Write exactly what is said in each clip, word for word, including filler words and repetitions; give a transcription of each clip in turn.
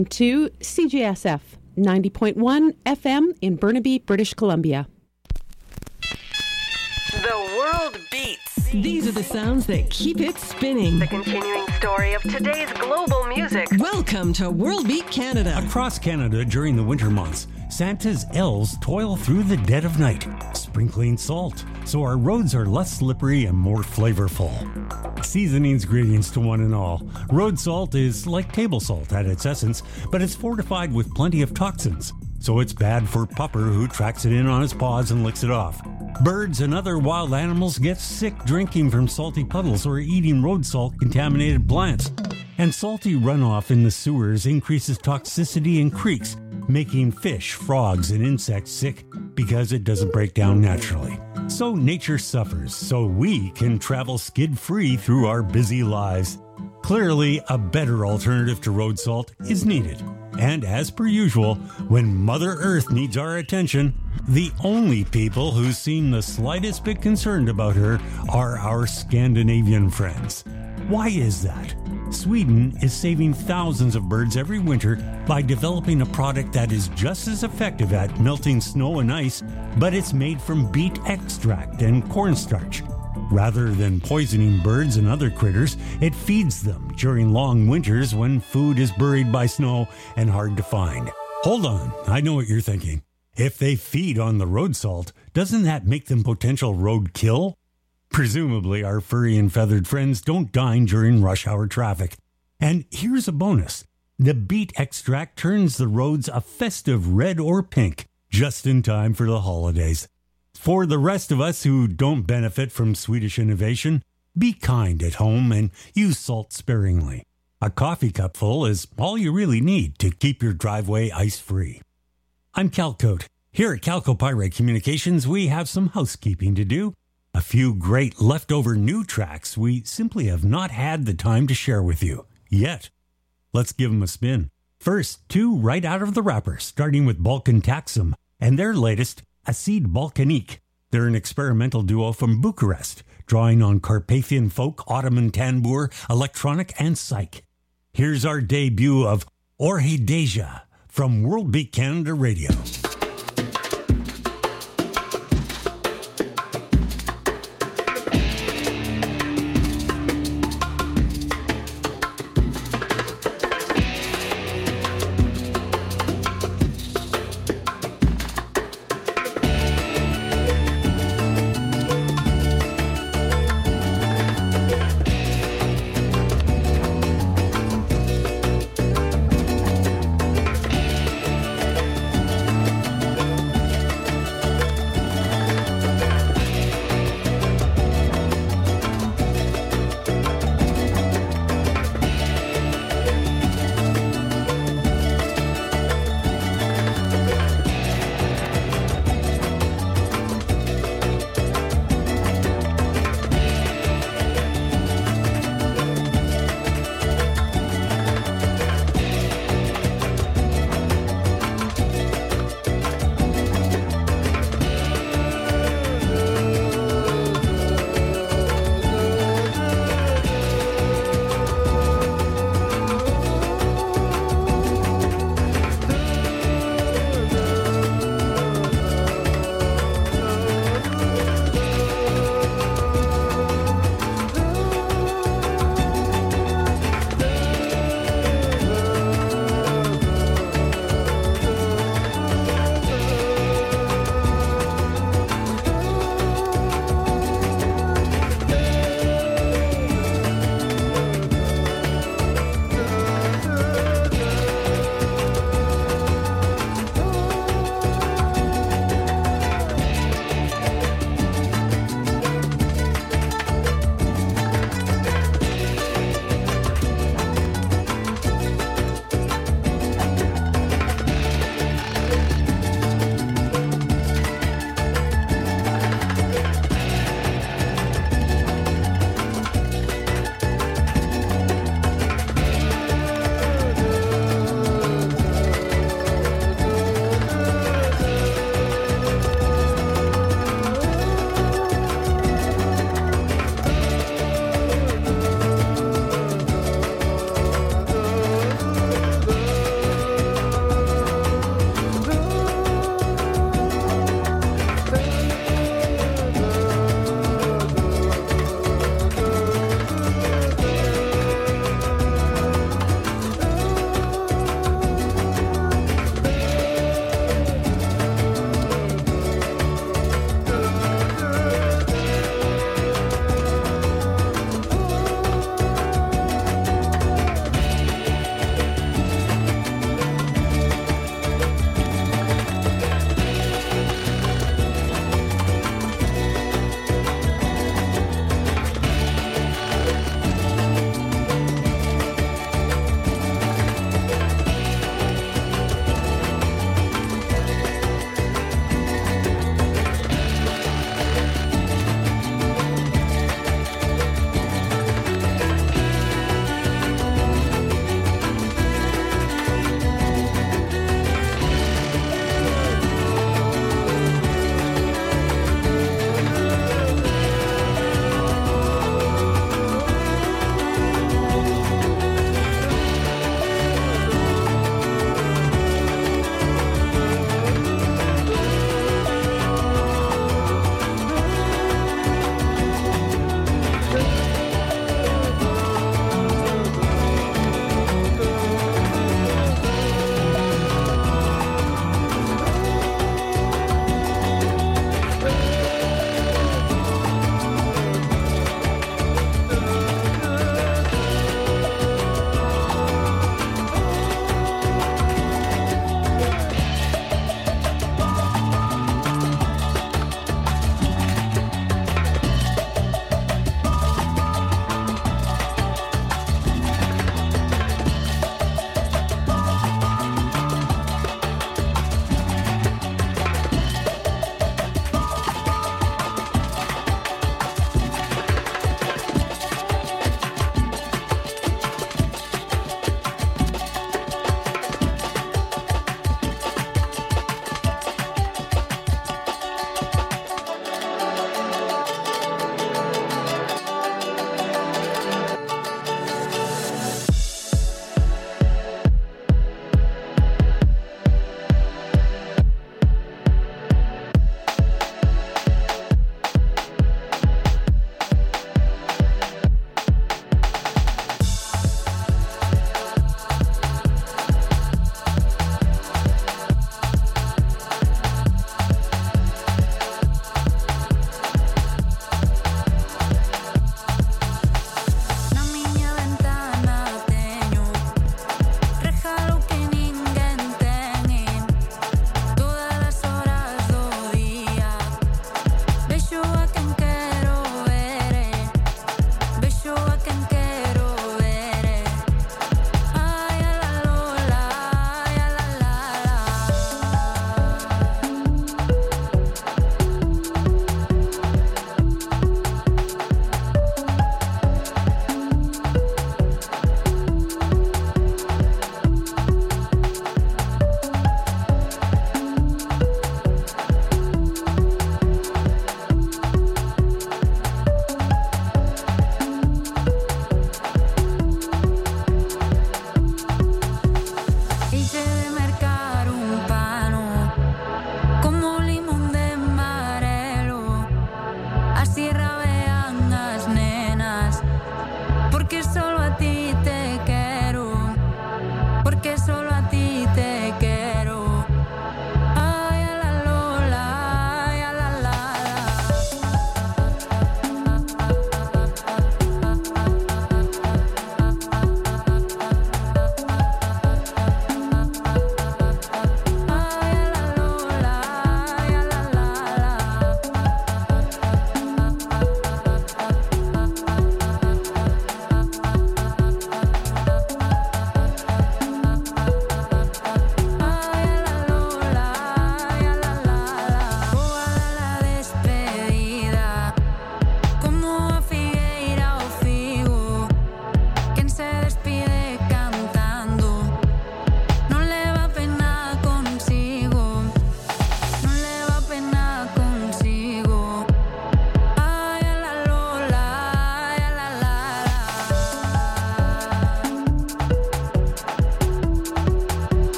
To C J S F ninety point one F M in Burnaby, British Columbia. The world beats. These are the sounds that keep it spinning. The continuing story of today's global music. Welcome to World Beat Canada. Across Canada during the winter months, Santa's elves toil through the dead of night, sprinkling salt, so our roads are less slippery and more flavorful. Seasonings greetings to one and all. Road salt is like table salt at its essence, but it's fortified with plenty of toxins, so it's bad for Pupper who tracks it in on his paws and licks it off. Birds and other wild animals get sick drinking from salty puddles or eating road salt contaminated plants. And salty runoff in the sewers increases toxicity in creeks, making fish, frogs, and insects sick because it doesn't break down naturally. So nature suffers, so we can travel skid-free through our busy lives. Clearly, a better alternative to road salt is needed. And as per usual, when Mother Earth needs our attention, the only people who seem the slightest bit concerned about her are our Scandinavian friends. Why is that? Sweden is saving thousands of birds every winter by developing a product that is just as effective at melting snow and ice, but it's made from beet extract and cornstarch. Rather than poisoning birds and other critters, it feeds them during long winters when food is buried by snow and hard to find. Hold on, I know what you're thinking. If they feed on the road salt, doesn't that make them potential road kill? Presumably, our furry and feathered friends don't dine during rush hour traffic. And here's a bonus. The beet extract turns the roads a festive red or pink, just in time for the holidays. For the rest of us who don't benefit from Swedish innovation, be kind at home and use salt sparingly. A coffee cupful is all you really need to keep your driveway ice-free. I'm Cal Cote. Here at Calco Pirate Communications, we have some housekeeping to do. A few great leftover new tracks we simply have not had the time to share with you yet. Let's give them a spin. First, two right out of the wrapper, starting with Balkan Taxum and their latest, Acid Balkanique. They're an experimental duo from Bucharest, drawing on Carpathian folk, Ottoman tambour, electronic, and psych. Here's our debut of Orhideja from World Beat Canada Radio.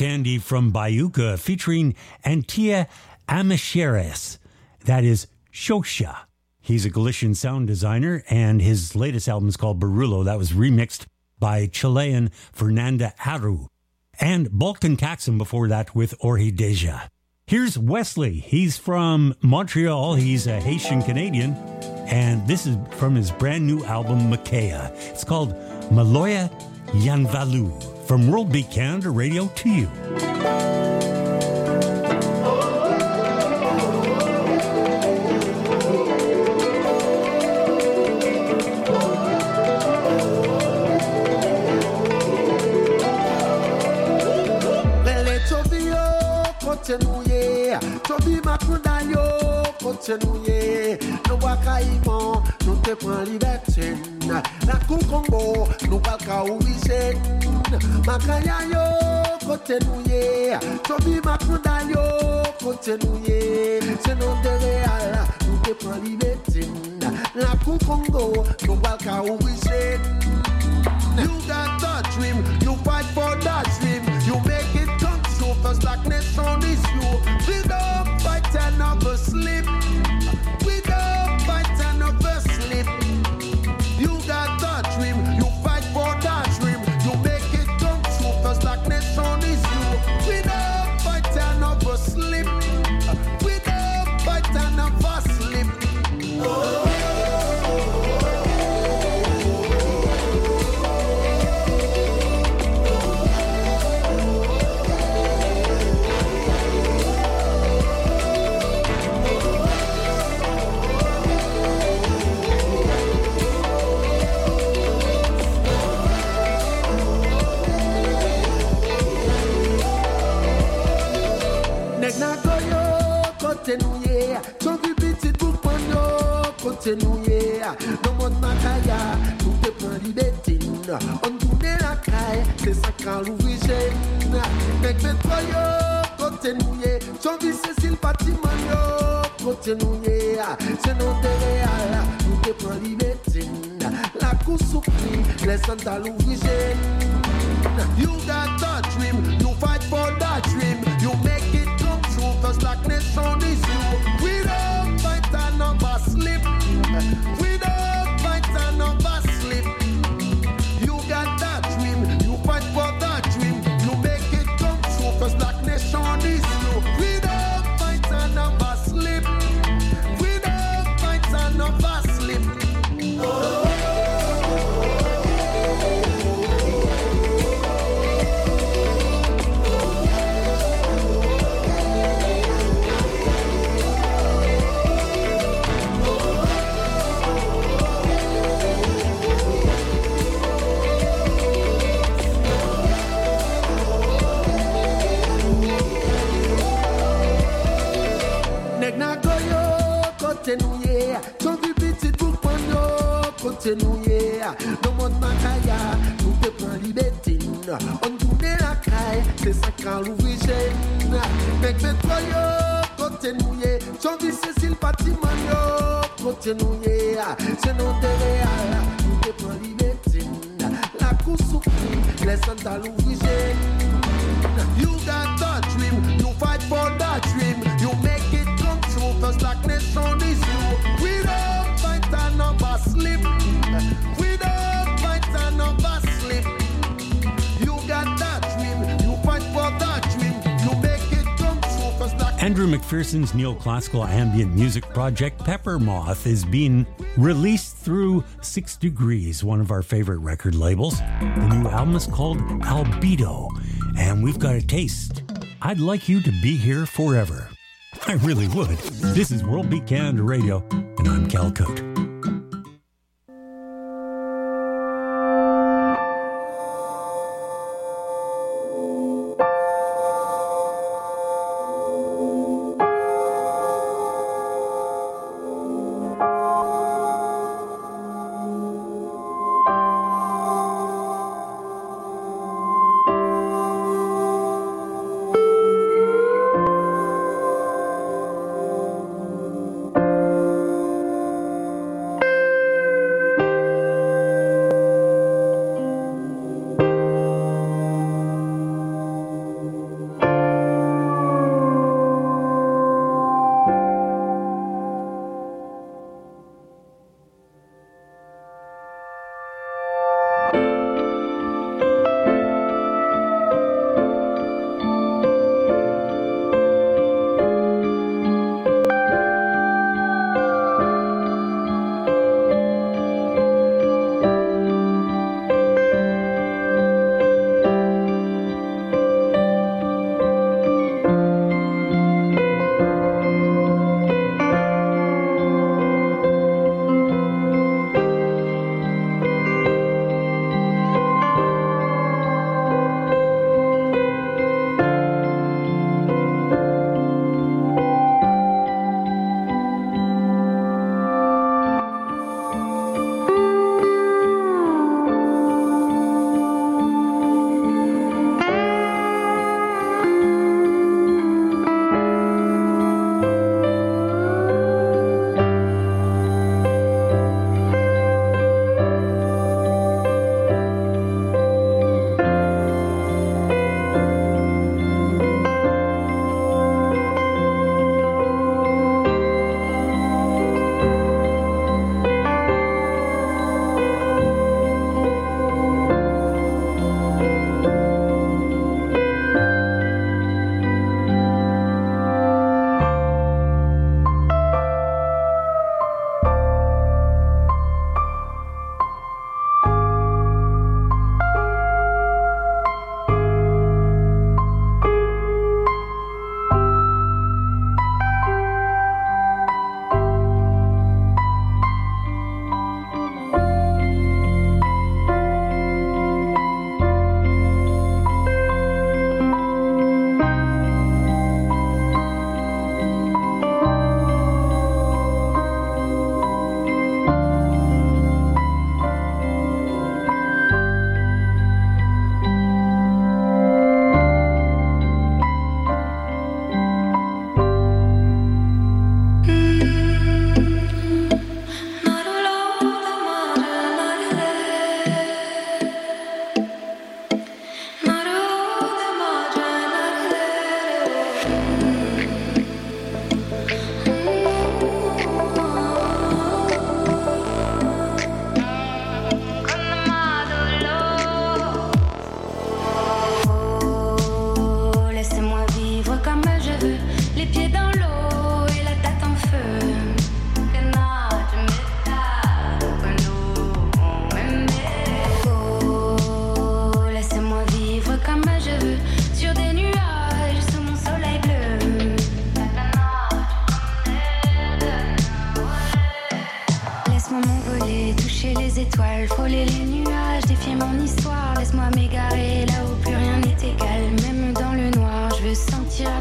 Candy from Bayuca featuring Antia Amisheres. That is Shosha. He's a Galician sound designer, and his latest album is called Barullo. That was remixed by Chilean Fernanda Aru. And Balkan Caxon before that with Orhideja. Here's Wesley. He's from Montreal. He's a Haitian Canadian. And this is from his brand new album, Makea. It's called Maloya Yanvalu. From World Beat Canada Radio to you. Continuye, Tobi Makudayo, continuye, no wakaimo, no te prends liberté, la Congo, no waka uisen, Makayayo, continuye, Tobi Makudayo, continuye, c'est no te real, no te prends liberté, la Congo, no waka uisen. You got that dream, you fight for that dream, you make it come true, first darkness on this you. We don't fight and never sleep, we don't fight and never sleep. You got that dream, you fight for that dream, you make it come true, first darkness on this you. We don't fight and never sleep, we don't fight and never sleep. Oh. Continuye, ton viviti tout pano, continuye, non mon makaya, tout te prend liberté, on tourne la caille, c'est ça quand l'ouvrier, nek met yo, continuye, ton vie Cécile bâtiment yo, continuye, c'est non te réal, tout te prend liberté, la course soupli, les santas l'ouvrier. You got that dream, you fight for that dream, you make it come true, first darkness on this you. We don't fight and never sleep, we don't fight and never sleep. You got that dream, you fight for that dream, you make it come true, first darkness on this you. We don't fight and never sleep, we don't fight and never sleep. Oh. Continuye, ton viviti tout pano, continuye, non mon makaya, nous te prends liberté, on tourne la caille, c'est ça quand l'ouvrier, nek met yo, continuye, ton vie Cécile bâtiment yo, continuye, c'est non te réal, nous te prends liberté, la course soupli, les santas l'ouvrier. You got that dream, you fight for that dream, you make it come true, first darkness on this you. We don't fight and never sleep, we don't fight and never sleep. You got that dream, you fight for that dream, you make it come true, first darkness. Andrew McPherson's neoclassical ambient music project Pepper Moth is being released through Six Degrees, one of our favorite record labels. The new album is called Albedo, and we've got a taste. I'd like you to be here forever. I really would. This is World Beat Canada Radio, and I'm Cal Cote.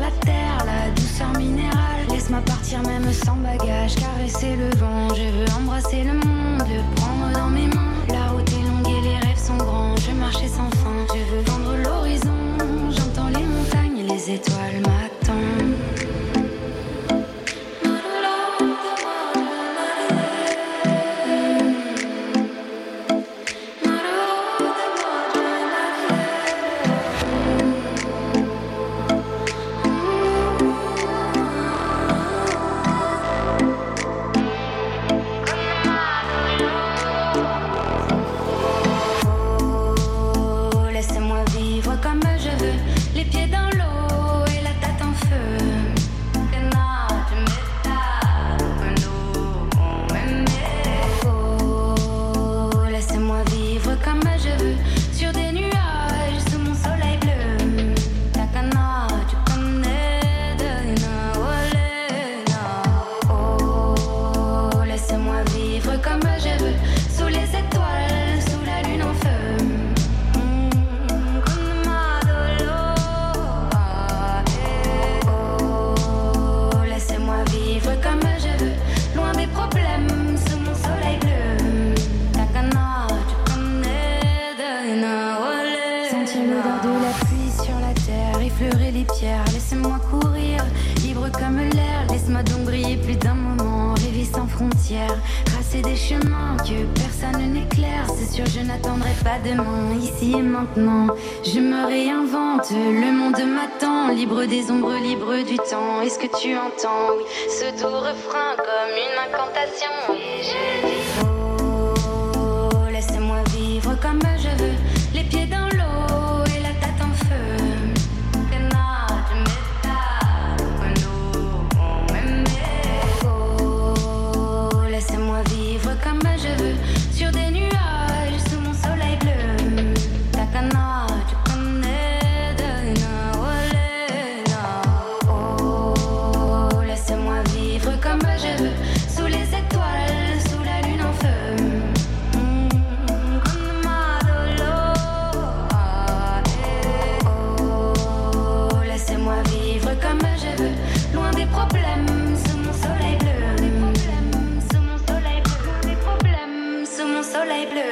la terre, la douceur minérale. Laisse-moi partir même sans bagage, caresser le vent. Je veux embrasser le monde, le prendre dans mes mains. La route est longue et les rêves sont grands. Je veux marcher sans fin, je veux vendre l'horizon. J'entends les montagnes et les étoiles m'attendent. Tracer des chemins que personne n'éclaire. C'est sûr, je n'attendrai pas demain, ici et maintenant. Je me réinvente, le monde m'attend. Libre des ombres, libre du temps. Est-ce que tu entends, oui, ce doux refrain comme une incantation? Et je dis oh, laissez-moi vivre comme je veux. Les pieds dans l'eau et la tête en feu. Laissez-moi vivre comme je veux, sur des nuages, sous mon soleil bleu. Takana, tu connais de Naolena. Oh, laissez-moi vivre comme je veux, sous les étoiles, sous la lune en feu. Oh, laissez-moi vivre comme je veux, loin des problèmes, sous mon soleil bleu. Soleil bleu.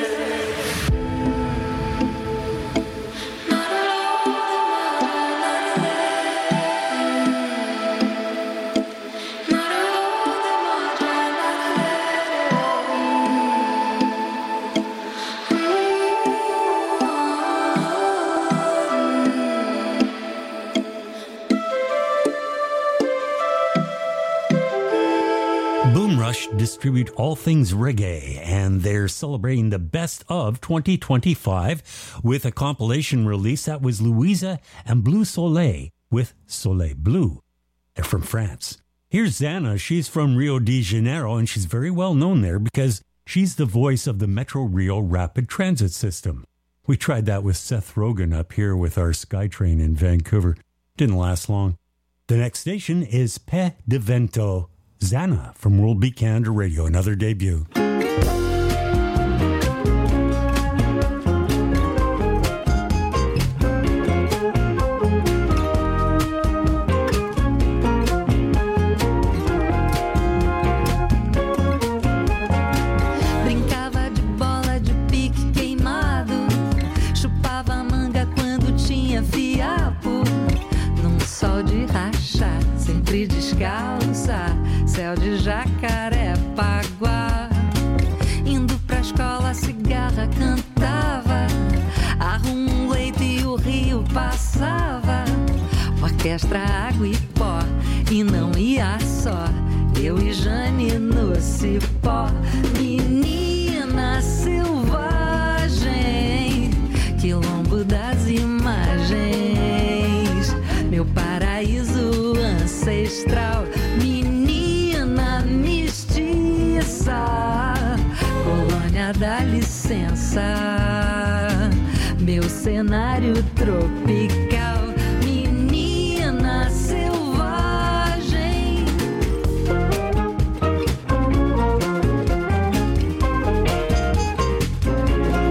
Boom Rush distribute all things reggae, and they're celebrating the best of twenty twenty-five with a compilation release that was Louisa and Blue Soleil with Soleil Bleu. They're from France. Here's Zana. She's from Rio de Janeiro, and she's very well known there because she's the voice of the Metro Rio Rapid Transit System. We tried that with Seth Rogen up here with our SkyTrain in Vancouver. Didn't last long. The next station is Pe de Vento. Zana from World Beat Canada Radio, another debut. Brincava de bola de pique queimado, chupava manga quando tinha fiapo, num sol de rachar, sempre descalça. Céu de Jacarepaguá, indo pra escola, cigarra cantava, arruma um leite e o rio passava, orquestra, água e pó, e não ia só, eu e Jane no cipó. Menina selvagem, quilombo das imagens, meu paraíso ancestral. Colônia dá licença, meu cenário tropical, menina selvagem.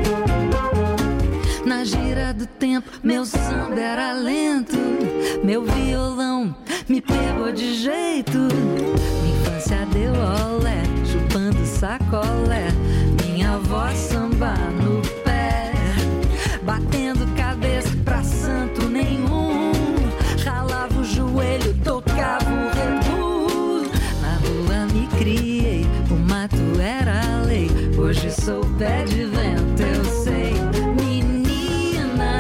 Na gira do tempo, meu samba era lento, meu violão me pegou de jeito. Minha infância deu olé, chupando sacolé. Minha avó samba no pé, batendo cabeça pra santo nenhum. Ralava o joelho, tocava o rebu. Na rua me criei, o mato era lei. Hoje sou pé de vento, eu sei. Menina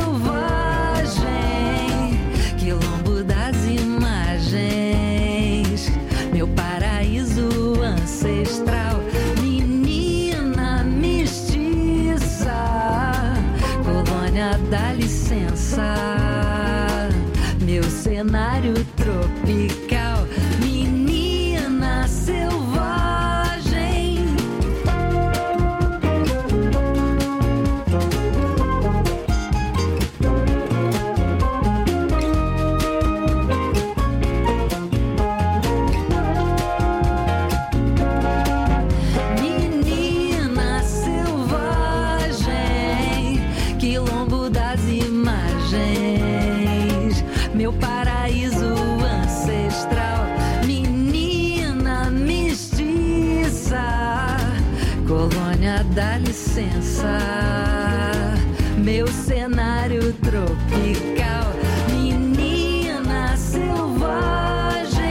selvagem, quilombo das imagens, meu paraíso ancestral. Menina mestiça, colônia dá licença, meu cenário tropical. Menina selvagem. Menina selvagem, quilombo das imagens, meu paraíso ancestral. Menina mestiça, colônia dá licença, meu cenário tropical. Menina selvagem.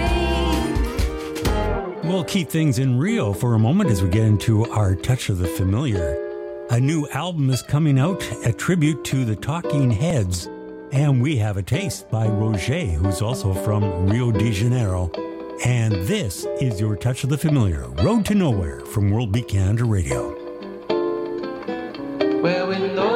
We'll keep things in Rio for a moment as we get into our Touch of the Familiar. A new album is coming out, a tribute to the Talking Heads. And we have a taste by Roger, who's also from Rio de Janeiro. And this is your Touch of the Familiar, Road to Nowhere from World Beat Canada Radio. Where we know